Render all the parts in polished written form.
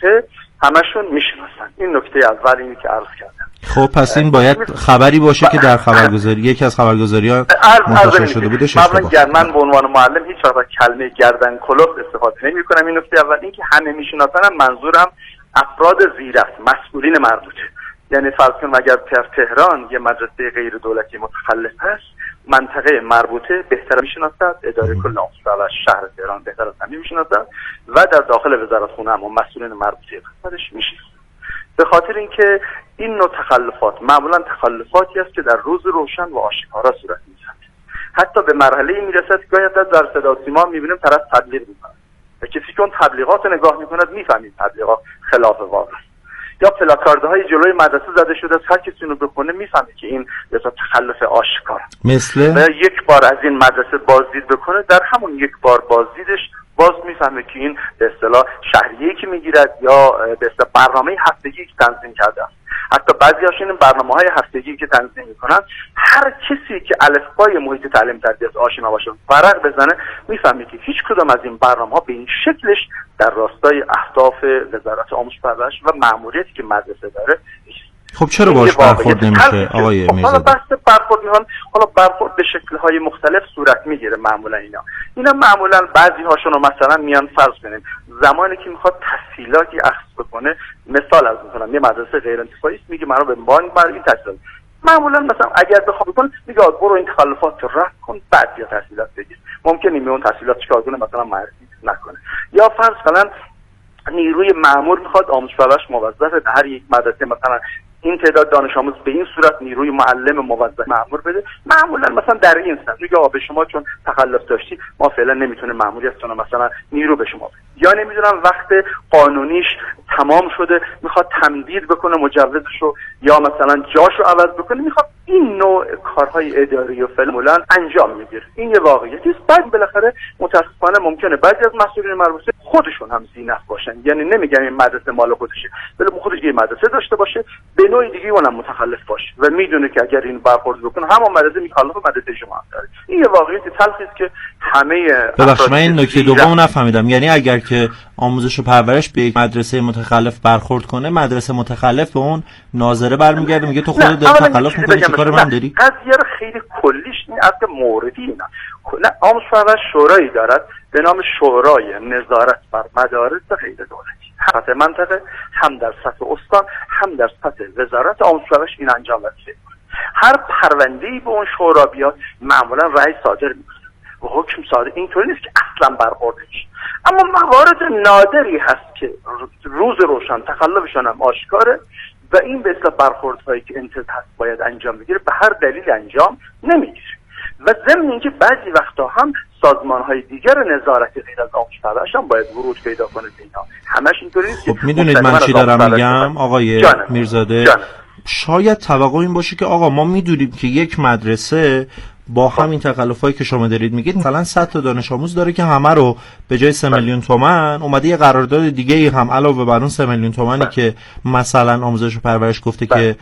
مربوطه همشون میشناسن. این نکته اول اینی که عرض کردم. خب پس این باید خبری باشه که در خبرگزاری یکی از خبرگزاری‌ها منتشر شده بوده. من به عنوان معلم هیچ وقت کلمه گردن کلفت استفاده نمی‌کنم. این نکته اول. این که همه میشناسن، منظورم افراد زیر است، مسئولین مربوطه. یعنی فرض کنیم اگر در تهران یه مدرسه غیر دولتی متخلف هست، منطقه مربوطه بهتر میشناسد، اداره کل آموزش شهر تهران بهتر از همه میشناسد و در داخل وزارتخونه هم مسئولین مربوطه خودش میشناسد. به خاطر اینکه این نوع تخلفات معمولا تخلفاتی است که در روز روشن و آشکارا صورت میگیرد. حتی به مرحله میرسد که گاهی در صدا و سیما میبینیم طرف تبلیغ میکنه و کسی که اون تبلیغات نگاه میکند میفهمید تبلیغات خلاف واقع است. یا پلاکاردهای جلوی مدرسه زده شده است، هر کسی اونو بخونه میفهمه که این مثلا تخلف آشکار. مثل یک بار از این مدرسه بازدید بکنه، در همون یک بار بازدیدش باز میفهمه که این به اصطلاح شهریه‌ای که میگیرد یا به اصطلاح برنامه هفتگی که تنظیم کرده است. حتی بعضی‌هاشون این برنامه‌های هفتگی که تنظیم میکنن، هر کسی که الفبای محیط تعلیم تربیت آشنا باشه ورق بزنه میفهمه که هیچ کدام از این برنامه‌ها به این شکلش در راستای اهداف وزارت آموزش و پرورش و مأموریتی که مدرسه داره. خب چرا باش برخورد نمیشه آقای میرزاده؟ حالا بحث برخورد می‌کنن، حالا برخورد به شکل‌های مختلف صورت میگیره. معمولا اینا معمولا بعضی هاشون رو مثلا میان فرض کنیم زمانی که میخواد تسهیلاتی اخذ بکنه، مثال از میکنم یه مدرسه غیر انتفاعی است، میگه منو به بانک برای این تسهیلات، معمولا مثلا اگر بخواد بکنه میگه برو این تخلفات رو رفع کن بعد بیا تسهیلات بگیر. ممکنه میون تسهیلات چیکار کنه، مثلا معرفی نکنه. یا فرض کنن نیروی مأمور میخواد آموزش پرورش موظف در هر یک مدرسه مثلا این تعداد دانش آموز به این صورت نیروی معلم موظف مأمور بده. معمولا مثلا در این سن میگه به شما چون تخلف داشتی ما فعلا نمیتونه مأموریتتون مثلا نیرو به شما بده. یا نمیدونم وقت قانونیش تمام شده میخواد تمدید بکنه مجوزشو یا مثلا جاشو عوض بکنه، میخواد این نوع کارهای اداری و فعلا انجام میگیره. این یه واقعیتی است. بعد بالاخره متاسفانه ممکنه بعضی از مسئولین مربوطه خودشون هم زینف باشن. یعنی نمیگم این مدرسه مال خودشه، ولی خودش یه مدرسه داشته باشه به نوع دیگه اونم متخلف باشه و میدونه که اگر این برخورد بکنه همون مدرسه میخالف مدرسه شما هم داره. این یه واقعیت تلخی است که همه ببخشید من این نکته دومو نفهمیدم. یعنی اگر که آموزش و پرورش به یک مدرسه متخلف برخورد کنه، مدرسه متخلف به اون ناظره برمیگرده میگه تو خودت داری تخلف میکنی، چیکار من داری؟ قضیه رو خیلی کلیش این اصل موردی اینا. کلا آموزش و پرورش شورایی دارد به نام شورای نظارت بر مدارس غیر دولتی. سطح منطقه هم در سطح استان هم در سطح وزارت آموزش و پرورش این انجام وظیفه. هر پرونده‌ای به اون شورا بیاد معمولا رأی صادر میکنه و حکم صادر. اینطوری نیست که اصلا برخورد نشه، اما موارد نادری هست که روز روشن تخلفشون هم آشکاره و این به اصطلاح برخوردهایی که انتظار باید انجام بگیره به هر دلیل انجام نمیگیره. و ضمن اینکه بعضی وقتا هم سازمان‌های دیگر نظارتی غیر از آموزش و پرورش هم باید ورود پیدا کنه به اینا. همش اینطوری نیست. خب میدونید من چی دارم میگم آقای میرزاده؟ شاید توقع این باشه که آقا ما میدونیم که یک مدرسه با همین تخلفایی که شما دارید میگید مثلا 100 تا دانش آموز داره که همه رو به جای 3 میلیون تومان اومده یه قرارداد دیگه ای هم علاوه بر اون 3 میلیون تومانی که مثلا آموزش و پرورش گفته که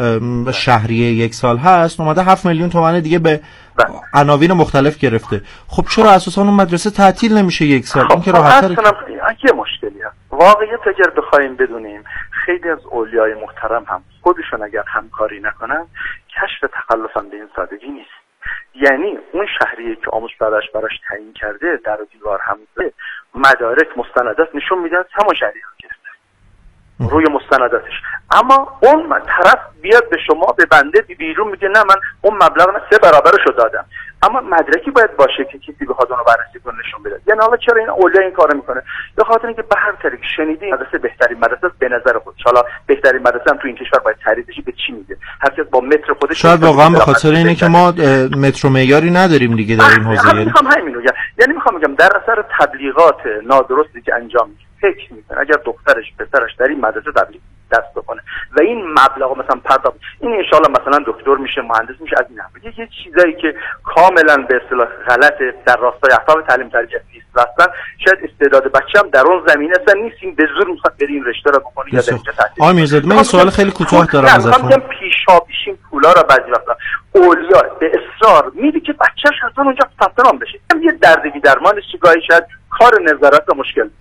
شهریه یک سال هست، اومده 7 میلیون تومان دیگه به عناوین مختلف گرفته. خب چرا اساسا اون مدرسه تعطیل نمیشه یک سال؟ این که راحت‌تره. یه مشکلی هست. واقعیت اگر بخوایم بدونیم خیلی از اولیای محترم هم خودشون اگر همکاری نکنن کشف تخلف هم به این سادگی نیست. یعنی اون شهریه که آموزش و پرورش براش تعیین کرده در دیوار همزه مدارک مستندات نشون میدن همون شهریه گرفته روی مستنداتش، اما اون طرف بیاد به شما به بنده بیرون میگه نه من اون مبلغ 3 برابرشو دادم، اما مدرکی باید باشه که کسی بخواد اونو بررسی کنه نشون بده. یعنی حالا چرا این اولیا این کارو میکنه؟ به خاطر اینکه به هر طریق شنیدی مدرسه بهترین مدرسه به نظر خودش، حالا بهترین مدرسه هم تو این کشور باید تعریف بشه به چی میده، هر کس با متر خودش. شاید واقعا به خاطر اینه که ما متر و معیاری نداریم دیگه در این حوزه. یعنی میخوام بگم در اثر تبلیغات نادرستی که انجام میشه فکر میکنه اگر دخترش پسرش در این مدرسه تبلیغ دست بکنه و این مبلغ مثلا پرداخت این ان شاء الله مثلا دکتر میشه مهندس میشه از این حرفا، یه چیزایی که کاملا به اصطلاح غلطه در راستای اهداف تعلیم تربیتی است. اصلا شاید استعداد بچه‌م در اون زمینه اصلا نیستیم به زور میخواد بره این رشته رو بکنه یا درجه تحصیل. آقای میرزاده من سوال خیلی کوتاه دارم ازتون. میگم پیشاپیشین پولا رو بعضی وقتا اولیا به اصرار میگه که بچه‌ش اصلا اونجا ثبت نام بشه. یه دردی درمانش چیگاهی شاید کار نظارت رو مشکل میکنه.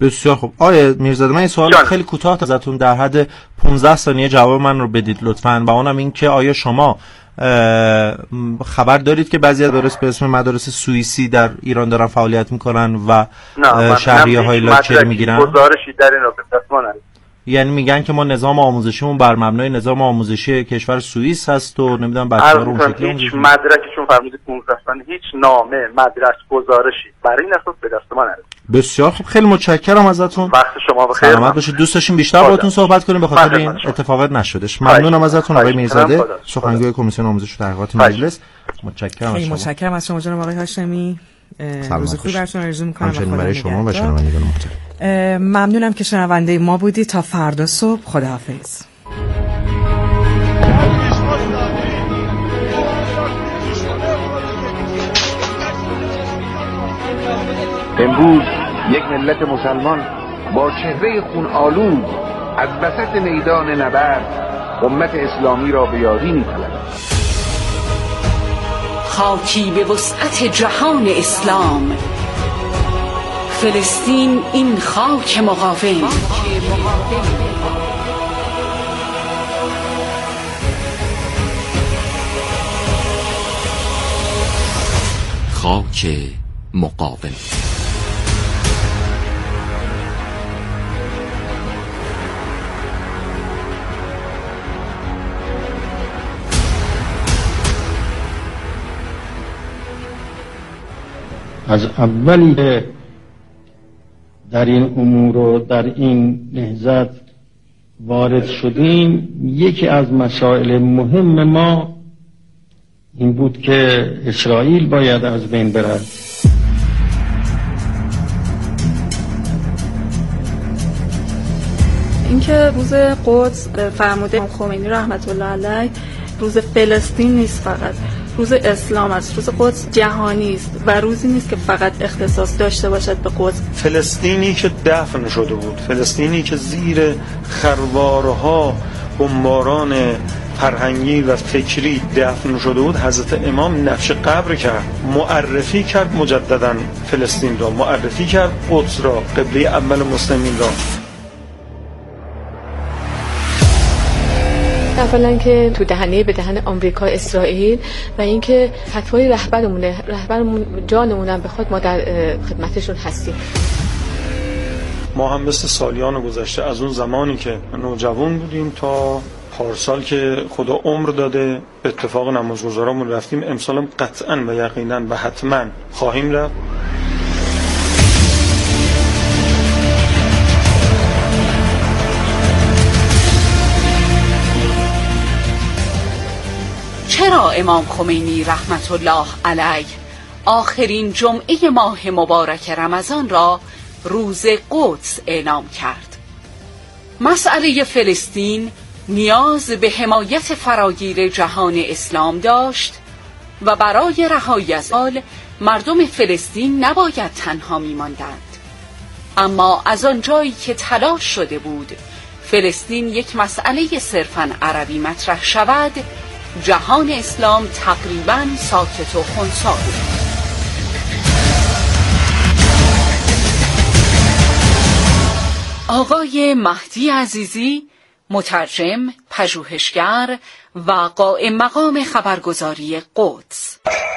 بسیار خوب. آقای میرزاده، من این سوال خیلی کوتاه ازتون در حد 15 ثانیه جواب من رو بدید لطفاً، و اونم این که آیا شما خبر دارید که بعضی مدارس به اسم مدارس سوئیسی در ایران دارن فعالیت میکنن و شهریه‌های لاکچری میگیرن؟ گزارشی در این رابطه دست ما نداریم. یعنی میگن که ما نظام آموزشیمون بر مبنای نظام آموزشی کشور سوئیس هست و نمیدونم بچه‌ها رو اون شکلی هیچ مدرکی چون فرمودید 15 سال هیچ نامه مدرس گزارشی برای این اساس به دست ما نرسید. بسیار خوب، خیلی متشکرم ازتون. وقت شما بخیر. سلامت باشید. دوست داشتیم بیشتر باهاتون صحبت کنیم، به خاطر این اتفاقات نشدش. ممنونم ازتون آقای میرزاده، سخنگوی کمیسیون آموزش و تحقیقات مجلس. متشکرم از شما. متشکرم از شما جناب آقای هاشمی. روز خوبی براتون آرزو می‌کنم. همچنین برای شما و شنوندگان محترم. ممنونم که شنونده ما بودید. تا فردا صبح، خداحافظ. امروز یک ملت مسلمان با چهره خون آلود از وسط میدان نبرد امت اسلامی را به یاری می‌طلبد. خاکی به وسعت جهان اسلام، فلسطین این خاک مقاوم. خاک مقاوم. از اولی که در این امور و در این نهضت وارد شدیم، یکی از مسائل مهم ما این بود که اسرائیل باید از بین برد. اینکه روز قدس فرموده خمینی رحمت الله علیه روز فلسطین نیست، فقط روز اسلام است. روز قدس جهانی است و روزی نیست که فقط اختصاص داشته باشد به قدس. فلسطینی که دفن شده بود، فلسطینی که زیر خروارها بمباران فرهنگی و فکری دفن شده بود، حضرت امام نقش قبر کرد، معرفی کرد مجددا فلسطین را، معرفی کرد قدس را، قبله اول مسلمین را. اولا که تو دهنه به دهن آمریکا اسرائیل و اینکه فتوای رهبرمون جانمونم بخواد ما در خدمتشون هستیم. ما هم مثل سالیان گذشته از اون زمانی که نوجوان بودیم تا پارسال که خدا عمر داده به اتفاق نمازگزارامون رفتیم، امسالم قطعا و یقینا و حتما خواهیم رفت. چرا امام خمینی رحمت الله علیه آخرین جمعه ماه مبارک رمضان را روز قدس اعلام کرد؟ مسئله فلسطین نیاز به حمایت فراگیر جهان اسلام داشت و برای رهایی از آل مردم فلسطین نباید تنها می‌ماندند. اما از آنجایی که تلاش شده بود فلسطین یک مسئله صرفاً عربی مطرح شود، جهان اسلام تقریباً ساکت و خنثی بود. آقای مهدی عزیزی، مترجم، پژوهشگر و قائم مقام خبرگزاری قدس.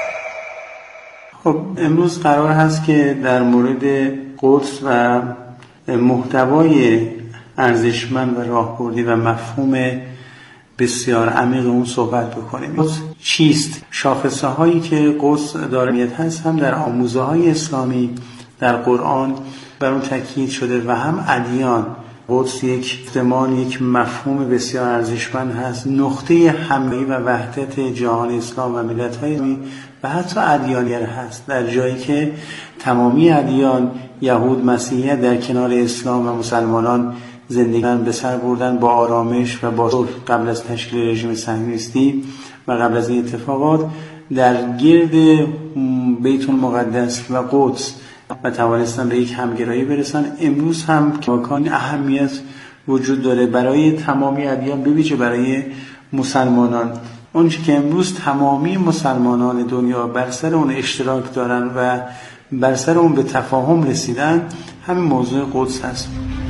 خب امروز قرار هست که در مورد قدس و محتوای ارزشمند و راهبردی و مفهوم بسیار عمیق اون صحبت بکنیم. قدس چیست؟ شاخصه هایی که قدس دارمیت هست هم در آموزه های اسلامی در قرآن بر اون تاکید شده و هم ادیان. قدس یک احتمال، یک مفهوم بسیار ارزشمند هست، نقطه همگی و وحدت جهان اسلام و ملت‌های و حتی ادیانگر هست، در جایی که تمامی ادیان، یهود، مسیحیت در کنار اسلام و مسلمانان زندگی به سر بردن با آرامش و با صلح قبل از تشکیل رژیم صهیونیستی و قبل از این اتفاقات در گرد بیت المقدس و قدس و توانستن به یک همگرایی برسن. امروز هم که مکان اهمیت وجود داره برای تمامی ادیان، به ویژه برای مسلمانان. اون که امروز تمامی مسلمانان دنیا بر سر اون اشتراک دارن و بر سر اون به تفاهم رسیدن، همین موضوع قدس هست.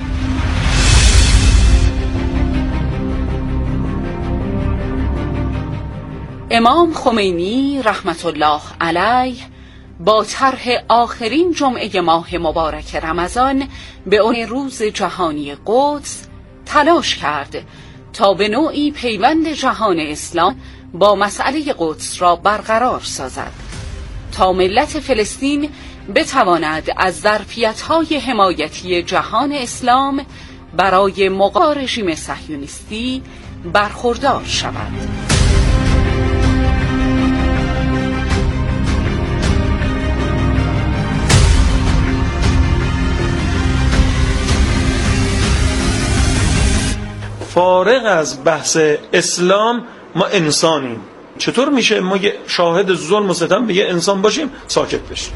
امام خمینی رحمت الله علیه با طرح آخرین جمعه ماه مبارک رمضان به عنوان روز جهانی قدس تلاش کرد تا به نوعی پیوند جهان اسلام با مسئله قدس را برقرار سازد تا ملت فلسطین بتواند از ظرفیت‌های حمایتی جهان اسلام برای مقابله رژیم صهیونیستی برخوردار شود. فارغ از بحث اسلام ما انسانیم. چطور میشه ما شاهد ظلم و ستم به یه انسان باشیم ساکت بشیم؟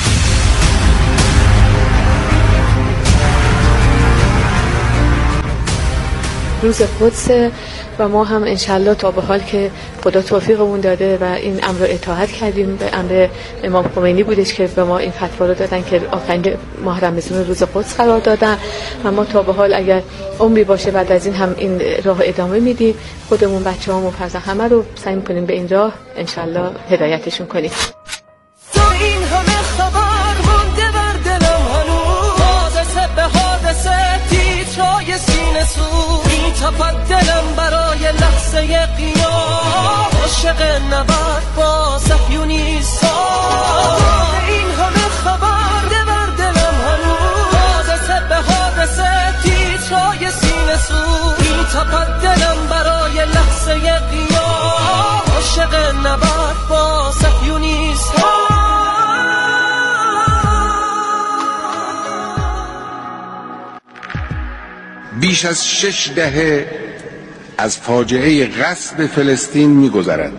روز قدس و ما هم انشالله تا به حال که خدا توفیقمون داده و این امر رو اطاعت کردیم، به امر امام خمینی بودش که به ما این فتوا رو دادن که آخرین ماه رمضان روز قدس قرار دادن و ما تا به حال اگر عمری باشه بعد از این هم این راه ادامه میدیم، خودمون بچه‌هامون فرزند همه رو سعی می‌کنیم به این راه انشالله هدایتشون کنیم. این همه خبر مونده بر دلم هنوز، حادثه به حادثه تیترای سینه سوز میتپد دلم برای لحظه قیام، عاشق نبرد با صهیونیستا. این همه خبر ده بر دلم هنوز، حادثه به حادثه تیترای سینه سوز میتپد دلم برای لحظه قیام، عاشق نبرد با صهیونیستا. بیش از 6 دهه از فاجعه غصب فلسطین می‌گذرد.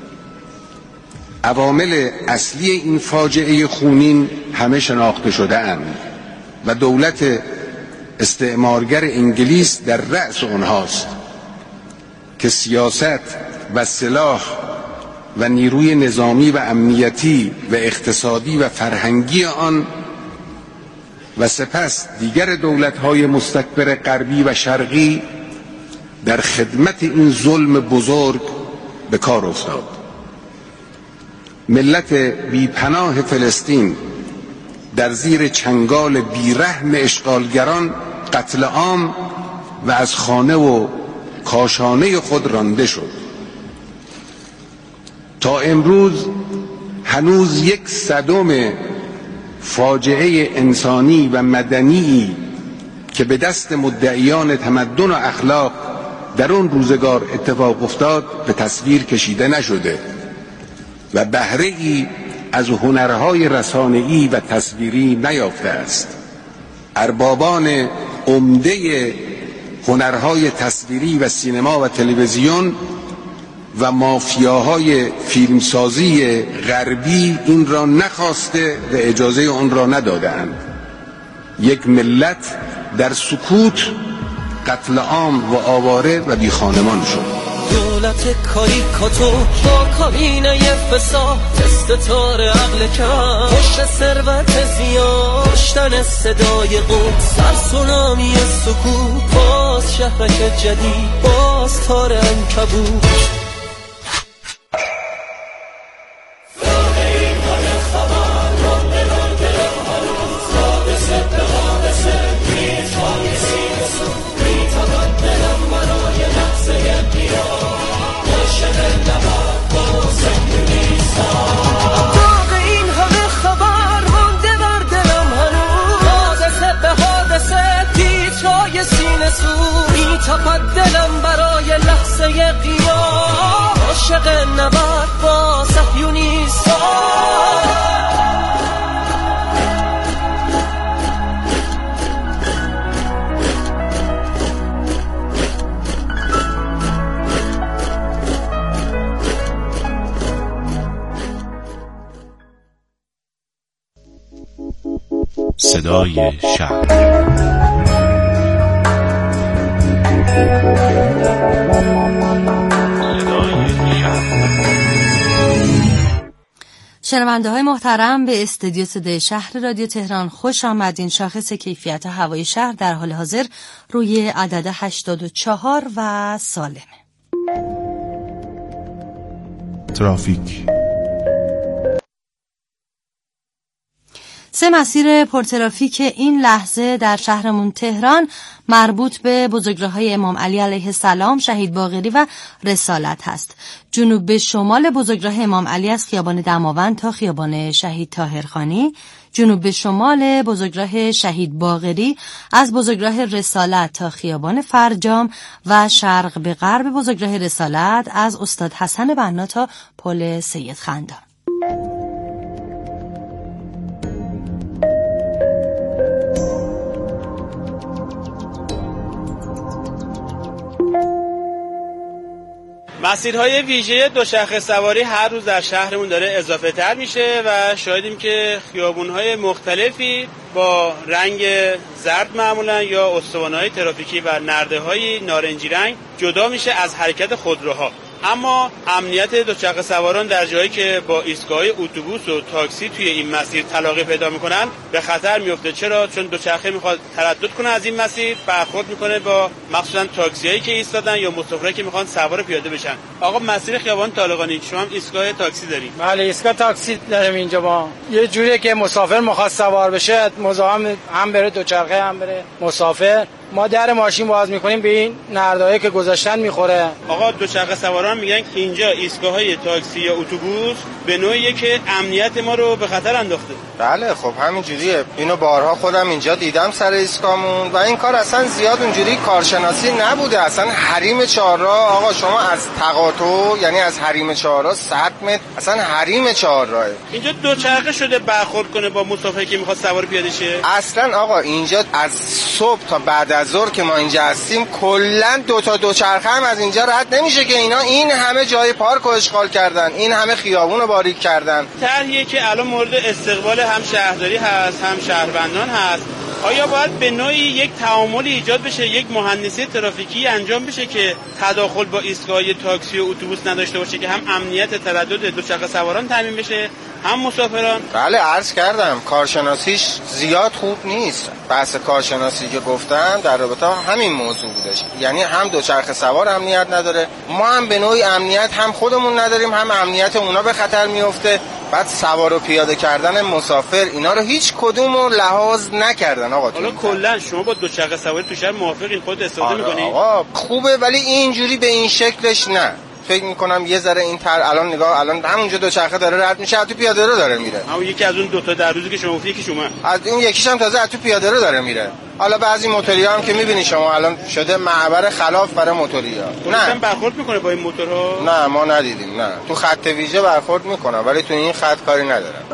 عوامل اصلی این فاجعه خونین همه شناخته شده اند و دولت استعمارگر انگلیس در رأس آنهاست که سیاست و سلاح و نیروی نظامی و امنیتی و اقتصادی و فرهنگی آن و سپس دیگر دولت‌های مستکبر غربی و شرقی در خدمت این ظلم بزرگ به کار افتاد. ملت بیپناه فلسطین در زیر چنگال بیرحم اشغالگران قتل عام و از خانه و کاشانه خود رانده شد. تا امروز هنوز 1/100 فاجعه انسانی و مدنی که به دست مدعیان تمدن و اخلاق در اون روزگار اتفاق افتاد به تصویر کشیده نشده و بهره‌ای از هنرهای رسانه‌ای و تصویری نیافته است. اربابان عمده هنرهای تصویری و سینما و تلویزیون و مافیاهای فیلمسازی غربی این را نخواسته و اجازه آن را ندادند. یک ملت در سکوت قتل عام و آواره و بیخانمان شد. دولت کاریکاتو با کابینه فساد استتار عقل کم، پشت ثروت زیاد کشتن صدای قدس، سر سونامی سکوت، باز شهرک جدید، باز تار عنکبوت. میتپد دلم برای لحظه قیام، عاشق نبرد با صهیونیستا. صدای شهر. شنونده‌های محترم، به استودیو صدای شهر رادیو تهران خوش آمدین. شاخص کیفیت هوای شهر در حال حاضر روی عدد 84 و سالمه. ترافیک. 3 مسیر پرترافیک این لحظه در شهرمون تهران مربوط به بزرگراه‌های امام علی علیه السلام، شهید باقری و رسالت هست. جنوب به شمال بزرگراه امام علی از خیابان دماوند تا خیابان شهید طاهرخانی، جنوب به شمال بزرگراه شهید باقری از بزرگراه رسالت تا خیابان فرجام و شرق به غرب بزرگراه رسالت از استاد حسن بنا تا پل سید خندان. مسیرهای ویژه دوچرخه سواری هر روز در شهرمون داره اضافه تر میشه و شاهدیم که خیابونهای مختلفی با رنگ زرد معمولا یا استوانه‌های ترافیکی و نرده‌های نارنجی رنگ جدا میشه از حرکت خودروها. اما امنیت دوچرخه سواران در جایی که با ایستگاه‌های اتوبوس و تاکسی توی این مسیر تلاقی پیدا میکنن به خطر میفته. چرا؟ چون دوچرخه میخواد تردد کنه از این مسیر، برخورد میکنه با مخصوصا تاکسیایی که ایستادن یا مسافرایی که میخوان سوار پیاده بشن. آقا مسیر خیابان طالقانی شما هم ایستگاه تاکسی دارید؟ بله، ایستگاه تاکسی داریم اینجا. با یه جوریه که مسافر میخواد سوار بشه مزاحم هم بره دوچرخه هم بره مسافر، ما در ماشین باز میکنیم به این نردهایی که گذاشتن میخوره. آقا دوچرخه سواران میگن که اینجا ایستگاه‌های تاکسی یا اتوبوس به نوعیه که امنیت ما رو به خطر انداخته. بله خب همین جوریه. اینو بارها خودم اینجا دیدم سر ایستگاهمون و این کار اصلا زیاد اونجوری کارشناسی نبوده. اصلا حریم چهارراه آقا، شما از تقاطع یعنی از حریم چهارراه 100 متر اصلا حریم چهارراهه. اینجا دوچرخه شده برخورد کنه با مسافری که میخواد سوار پیاده شه؟ اصلا آقا اینجا از صبح تا بعد از ظهر که ما اینجا هستیم کلا 2 تا دوچرخه هم از اینجا رد نمیشه که اینا این همه جای پارک رو اشغال کردن، این همه خیابون رو باریک کردن. طرحیه که الان مورد استقبال هم شهرداری هست هم شهروندان هست. آیا باید به نوعی یک تعاملی ایجاد بشه، یک مهندسی ترافیکی انجام بشه که تداخل با ایستگاه تاکسی و اتوبوس نداشته باشه که هم امنیت تردد دوچرخه سواران تامین بشه هم مسافران؟ بله عرض کردم کارشناسیش زیاد خوب نیست. بحث کارشناسی که گفتم در رابطه همین موضوع بودش، یعنی هم دوچرخه سوار امنیت نداره، ما هم به نوعی امنیت هم خودمون نداریم، هم امنیت اونا به خطر میفته. بعد سوار و پیاده کردن مسافر اینا رو هیچ کدوم رو لحاظ نکردن. آقا حالا کلا شما با دوچرخه سواری تو شهر موافقین؟ خود استفاده می‌کنید؟ آقا خوبه ولی اینجوری به این شکلش نه. فکر میکنم یه ذره این الان نگاه، الان همونجا دوچرخه داره رد میشه، تو پیاده رو داره میره. اما یکی از اون 2 تا در روزی که شما گفتید یکی شما از اون یکیش هم تازه تو پیاده رو داره میره. حالا بعضی موتوریا هم که میبینی شما الان شده معبر خلاف برای موتوریا. نه برخورد میکنه با این موتورها؟ نه ما ندیدیم. نه تو خط ویژه برخورد میکنه ولی تو این خط کاری ندارن.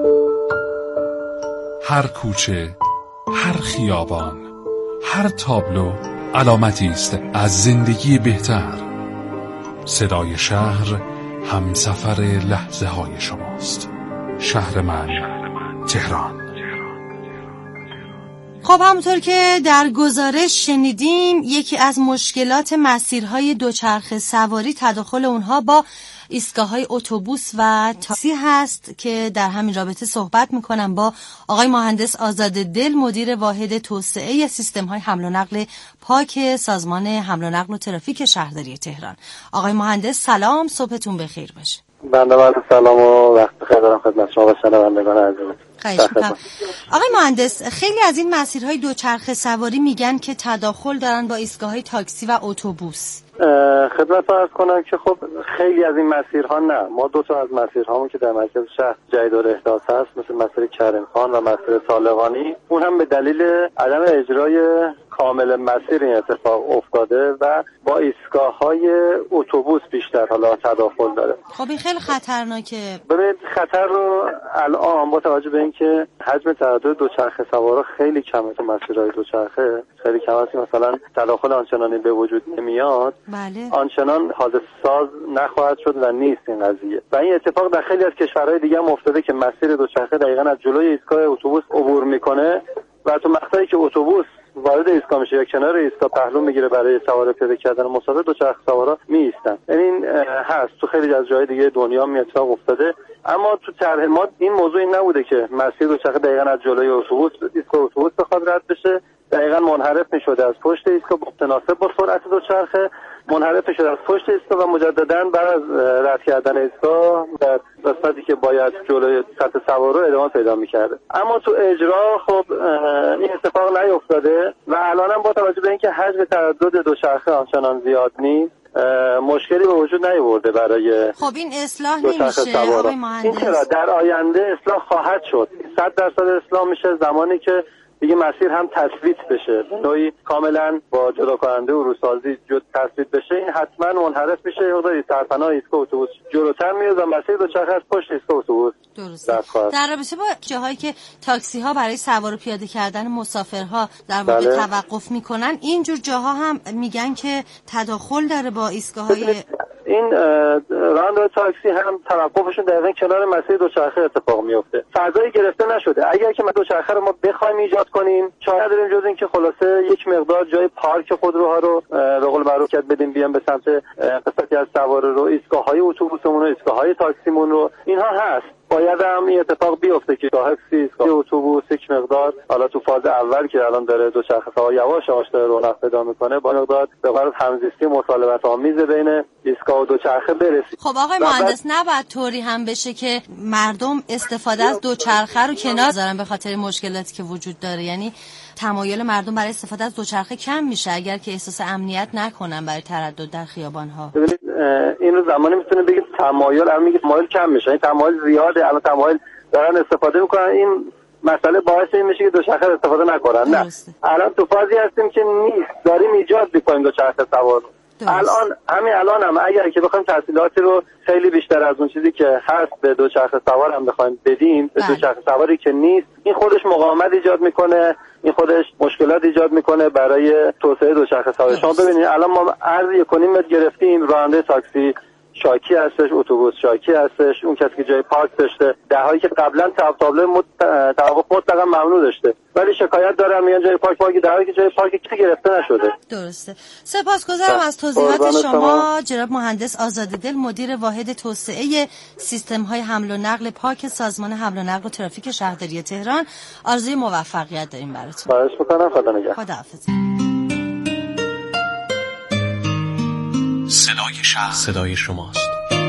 هر کوچه، هر خیابان، هر تابلو علامتی است از زندگی بهتر. صدای شهر همسفر لحظه های شماست. شهر من تهران. خب همونطور که در گزارش شنیدیم، یکی از مشکلات مسیرهای دوچرخه سواری تداخل اونها با ایستگاه‌های اتوبوس و تاکسی هست که در همین رابطه صحبت می‌کنم با آقای مهندس آزاد دل، مدیر واحد توسعه سیستم‌های حمل و نقل پاک سازمان حمل و نقل و ترافیک شهرداری تهران. آقای مهندس سلام، صبحتون بخیر باشه. بنده با سلام و وقت بخیر دارم خدمت شما و شنوندگان عزیز. خواهش می‌کنم. آقای مهندس، خیلی از این مسیرهای دوچرخه سواری میگن که تداخل دارن با ایستگاه‌های تاکسی و اتوبوس. خدمت عرض کنم که خب خیلی از این مسیرها نه، ما 2 تا از مسیرهامون که در مرکز شهر جدید احداث هست مثل مسیر کریم خان و مسیر طالقانی، اون هم به دلیل عدم اجرای کامل مسیر این اتفاق افتاده و با ایستگاه‌های اتوبوس بیشتر حالا تداخل داره. خب این خیلی خطرناکه. ببینید خطر رو الان با توجه به اینکه حجم تردد دوچرخه سوارا خیلی کمه تو مسیرهای دوچرخه، خیلی کم است، مثلا تداخل آنچنانی به وجود نمیاد. بله. آنچنان حادثه ساز نخواهد شد و نیست این قضیه. و این اتفاق در خیلی از کشورهای دیگه هم افتاده که مسیر دوچرخه دقیقاً از جلوی ایستگاه اتوبوس عبور میکنه و تو مقطعی که اتوبوس وارد ایستگاه میشه یا کنار ایستگاه پهلو میگیره برای سوار پیاده کردن مسافر، دوچرخه سوارا میایستن. یعنی این هست تو خیلی از جای دیگه دنیا اتفاق افتاده. اما تو طرح ما این موضوع این نبوده که مسیر دوچرخه دقیقاً از جلوی اتوبوس ایستگاه اتوبوس بخواد رد بشه، دقیقاً منحرف میشده از پشت ایستگاه متناسب با سرعت دوچرخه، منحرف میشده از پشت ایستگاه و مجدداً بعد از رد کردن ایستگاه در قسمتی که باید جلوی سطح سوارا ادامه پیدا میکرده. اما تو اجرا خب این اتفاق نیفتاده و الان هم با توجه به اینکه حجم تردد دوچرخه آنچنان زیاد نیست مشکلی به وجود نیاورده برای خب این اصلاح نمیشه آقای مهندس؟ این چرا در آینده اصلاح خواهد شد، 100% اصلاح میشه زمانی که دیگه مسیر هم تثبیت بشه، نوعی کاملا با جدا کننده و روسازی تثبیت بشه. این حتما منحرف میشه، مقداری سرپناه ایستگاه اتوبوس جلوتر میاد و مسیر دوچرخه از پشت ایستگاه اتوبوس درست. در رابطه با جاهایی که تاکسی ها برای سوار و پیاده کردن مسافرها در واقع توقف میکنن، اینجور جاها هم میگن که تداخل داره با ایستگاه‌های این راننده تاکسی هم توقفشون دقیقاً کنار مسیر دوچرخه اتفاق میفته. فضایی گرفته نشده. اگر که ما دوچرخه رو ما بخوایم ایجاد کنیم، چاره نداریم جز این که خلاصه یک مقدار جای پارک خودروها رو به قول معروف بدیم بیان به سمت قسمتی از سواره رو، ایستگاه‌های اتوبوسمون رو، ایستگاه‌های تاکسیمون رو، اینها هست. باید هم این اتفاق بیفته که تاکسی، ایستگاه اتوبوس یک مقدار حالا تو فاز اول که الان داره دوچرخه سوار یواش یواش داره رونق پیدا میکنه، با مقدار به قرار همزیستی مصالحت آمیز بین ایستگاه و دوچرخه برسید. خب آقای مهندس نباید طوری هم بشه که مردم استفاده از دوچرخه رو کنار بذارن به خاطر مشکلاتی که وجود داره؟ یعنی تمایل مردم برای استفاده از دوچرخه کم میشه اگر که احساس امنیت نکنن برای تردد در خیابان‌ها. ببینید این رو زمانی میتونه بگید تمایل، الان میگه تمایل کم میشه، این تمایل زیاده، الان تمایل دارن استفاده میکنن، این مسئله باعث این میشه که دوچرخه استفاده نکنن. نه، الان تو فازی هستیم که نیست، داریم ایجاد میکنیم دوچرخه سوار. الان هم اگر که بخوایم تحصیلاتی رو خیلی بیشتر از اون چیزی که هست به دوچرخه سوار هم بخوایم بدیم به دوچرخه سواری که نیست، این خودش مقاومت ایجاد میکنه، این خودش مشکلات ایجاد میکنه برای توسعه دوچرخه سواری. شما ببینید الان ما عرض 1.5 متر گرفتیم، راننده تاکسی شاکی هستش، اتوبوس شاکی هستش، اون کسی که جای پارک داشته، دهایی که قبلا تابلو توقف مطلقا ممنوع داشته ولی شکایت دارن میان جای پارک دهایی که جای پارک کسی گرفته نشده. درسته. سپاسگزارم از توضیحات شما جناب مهندس آزاده‌دل، مدیر واحد توسعه سیستم‌های حمل و نقل پارک سازمان حمل و نقل و ترافیک شهرداری تهران. آرزوی موفقیت داریم براتون. خواهش می‌کنم. خدا نگهدار. خداحافظ. صدای شهر، صدای شماست.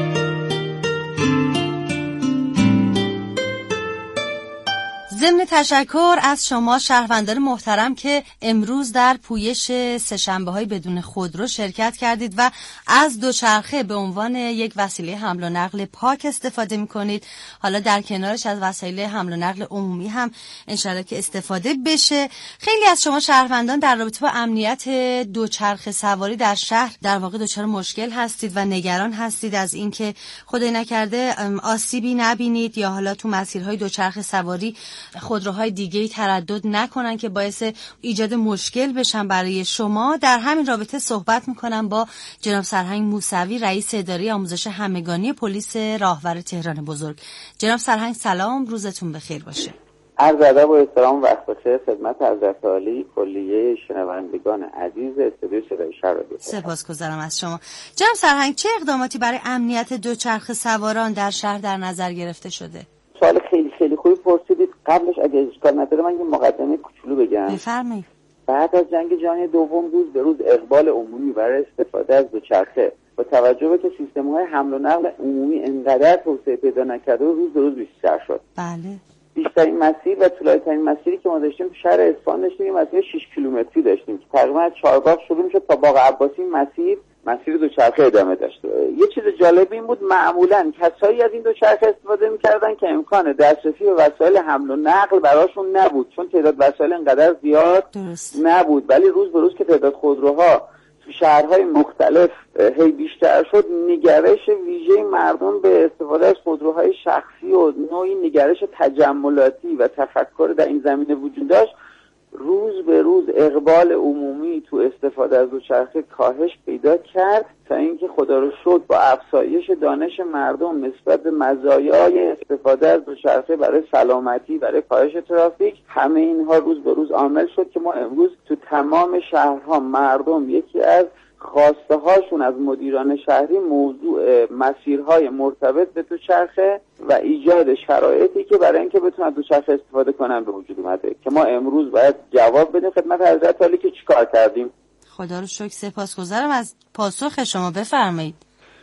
ضمن تشکر از شما شهروندان محترم که امروز در پویش سه‌شنبه‌های بدون خودرو شرکت کردید و از دوچرخه به عنوان یک وسیله حمل و نقل پاک استفاده می‌کنید، حالا در کنارش از وسایل حمل و نقل عمومی هم انشالله که استفاده بشه. خیلی از شما شهروندان در رابطه با امنیت دوچرخه سواری در شهر در واقع دچار مشکل هستید و نگران هستید از اینکه خدای نکرده آسیبی نبینید یا حالا تو مسیرهای دوچرخه سواری خودروهای دیگه‌ای تردد نکنن که باعث ایجاد مشکل بشن برای شما. در همین رابطه صحبت میکنم با جناب سرهنگ موسوی، رئیس اداره آموزش همگانی پلیس راهور تهران بزرگ. جناب سرهنگ سلام، روزتون بخیر باشه. عرض ادب و احترام وقت بخیر خدمت حضرت عالی کلیه شنوندگان عزیز استودیو صدای شهر. سپاسگزارم از شما. جناب سرهنگ، چه اقداماتی برای امنیت دوچرخه سواران در شهر در نظر گرفته شده؟ سوال خیلی خوبی پرسیدید. قبلش اگه اشکال نداره من یه مقدمه کوچولو بگم. بفرمایید. بعد از جنگ جهانی دوم روز به روز اقبال عمومی برای استفاده از دوچرخه با توجه به که سیستم‌های حمل و نقل عمومی انقدر توسعه پیدا نکرده و روز به روز بیشتر شد. بله. بیشترین مسیر و طولانی‌ترین مسیری که ما داشتیم تو شهر اصفهان داشتیم یه مسیر 6 کیلومتری داشتیم که تقریبا از چهارباغ شروع می‌شد تا باغ عباسی مسیر دوچرخه ادامه داشت. یه چیز جالب این بود معمولاً کسایی از این دوچرخه استفاده می‌کردن که امکان دسترسی به وسایل حمل و نقل براشون نبود، چون تعداد وسایل انقدر زیاد نبود. ولی روز به روز که تعداد خودروها تو شهرهای مختلف هی بیشتر شد، نگرش ویژه مردم به استفاده از خودروهای شخصی و نوعی نگرش تجملاتی و تفکر در این زمینه وجود داشت. روز به روز اقبال عمومی تو استفاده از دوچرخه کاهش پیدا کرد تا اینکه خدا رو شکر با افزایش دانش مردم نسبت به مزایای استفاده از دوچرخه برای سلامتی، برای کاهش ترافیک، همه اینها روز به روز عامل شد که ما امروز تو تمام شهرها مردم یکی از خواسته هاشون از مدیران شهری موضوع مسیرهای مرتبط به دوچرخه و ایجاد شرایطی که برای اینکه بتونن دوچرخه استفاده کنن به وجود اومده که ما امروز باید جواب بدیم خدمت حضرت عالی که چیکار کردیم. خدا رو شکر، سپاسگزارم از پاسخ شما. بفرمایید.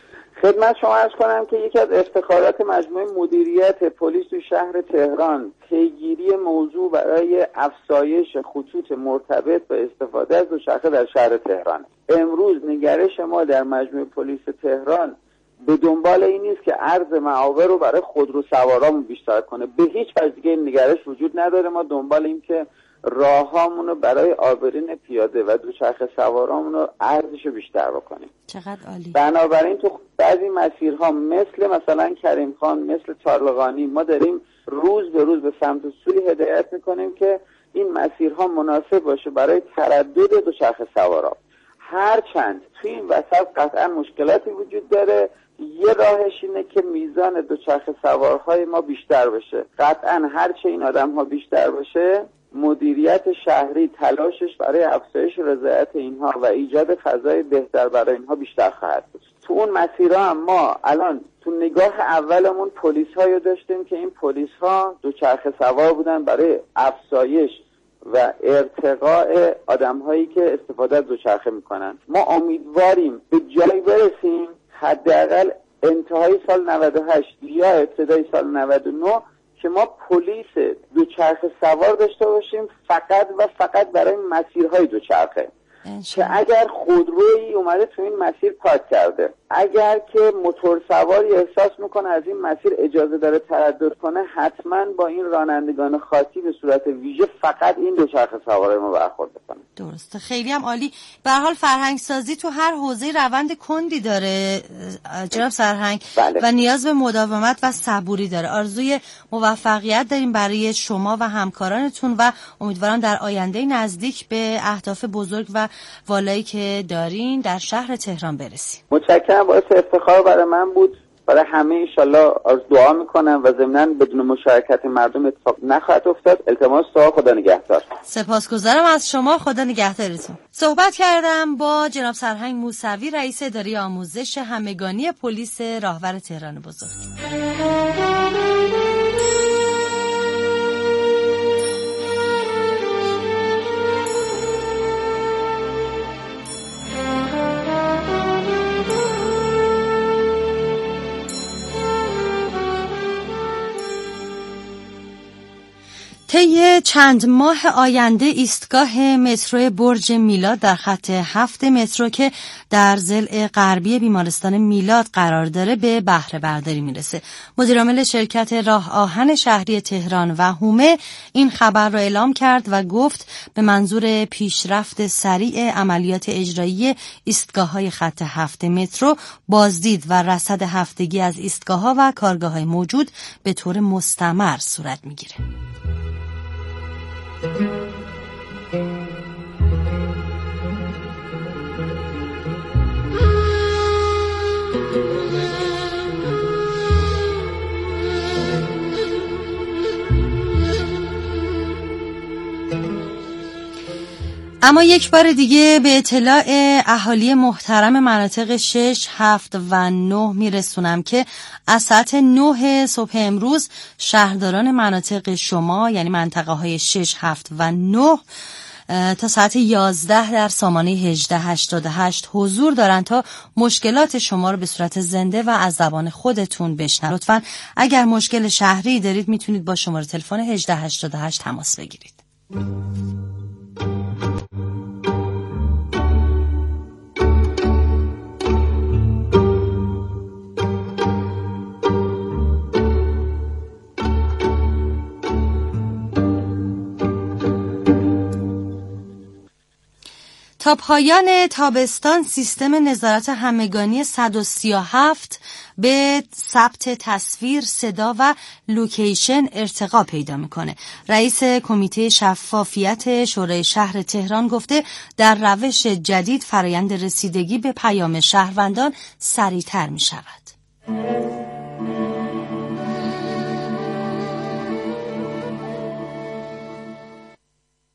خدمت شما عرض کنم که یکی از افتخارات مجموعه مدیریت پلیس تو شهر تهران پیگیری موضوع برای افزایش خطوط مرتبط به استفاده از دوچرخه در شهر تهران. امروز نگرش ما در مجموعه پلیس تهران به دنبال این نیست که عرض معاور رو برای خودرو سوارامون بیشتر کنه، به هیچ وجه دیگه این نگرش وجود نداره. ما دنبال این که راهامون رو برای عابرین پیاده و دوچرخه سوارامون رو ارزش بیشتر بکنیم. چقدر عالی. بنابراین تو بعضی مسیرها مثلا کریم خان، مثل طالقانی، ما داریم روز به روز به سمت سوی هدایت میکنیم که این مسیرها مناسب باشه برای تردد دوچرخه سوارا. هرچند توی این وسط قطعا مشکلاتی وجود داره، یه راهش اینه که میزان دوچرخه سوارهای ما بیشتر بشه. قطعا هرچه این آدم ها بیشتر باشه، مدیریت شهری تلاشش برای افزایش رضایت اینها و ایجاد فضای بهتر برای اینها بیشتر خواهد بود. تو اون مسیرها هم ما الان تو نگاه اولمون پلیس هایی داشتیم که این پلیس ها دوچرخه سوار بودن برای افزایش و ارتقاء آدم هایی که استفاده از دوچرخه میکنن. ما امیدواریم به جایی برسیم حداقل انتهای سال 98 یا ابتدای سال 99 که ما پلیس دوچرخه سوار داشته باشیم فقط و فقط برای مسیرهای دوچرخه، که اگر خودرویی اومده تو این مسیر پارک کرده، اگر که موتور سواری احساس میکنه از این مسیر اجازه داره تردد کنه، حتما با این رانندگان خاصی به صورت ویژه فقط این دوچرخه سوارای ما برخورد کنه. درسته، خیلی هم عالی. به هر حال فرهنگ سازی تو هر حوزه روند کندی داره جناب سرهنگ، بله. و نیاز به مداومت و صبوری داره. آرزوی موفقیت داریم برای شما و همکارانتون و امیدوارم در آینده نزدیک به اهداف بزرگ و والایی که دارین در شهر تهران برسیم. متشکرم، باعث افتخار برای من بود. برای همه انشالله دعا میکنم و ضمناً بدون مشارکت مردم اتفاق نخواهد افتاد. التماس دعا. خدا نگهدار. سپاسگزارم از شما. خدا نگهدارتون. صحبت کردم با جناب سرهنگ موسوی، رئیس اداره آموزش همگانی پلیس راهور تهران بزرگ. طی چند ماه آینده ایستگاه مترو برج میلاد در خط 7 مترو که در ضلع غربی بیمارستان میلاد قرار داره به بهره برداری میرسه. مدیرعامل شرکت راه آهن شهری تهران و هومه این خبر را اعلام کرد و گفت به منظور پیشرفت سریع عملیات اجرایی ایستگاه‌های خط 7 مترو، بازدید و رصد هفتگی از ایستگاه‌ها و کارگاه‌های موجود به طور مستمر صورت میگیره. اما یک بار دیگه به اطلاع اهالی محترم مناطق 6, 7 و 9 میرسونم که از ساعت 9 صبح امروز شهرداران مناطق شما یعنی منطقه های 6, 7 و 9 تا ساعت 11 در سامانه 1888 حضور دارن تا مشکلات شما رو به صورت زنده و از زبان خودتون بشنوید. لطفاً اگر مشکل شهری دارید میتونید با شماره تلفن 1888 تماس بگیرید. تا پایان تابستان سیستم نظارت همگانی 137 به ثبت تصویر، صدا و لوکیشن ارتقا پیدا میکنه. رئیس کمیته شفافیت شورای شهر تهران گفته در روش جدید فرایند رسیدگی به پیام شهروندان سریعتر میشود.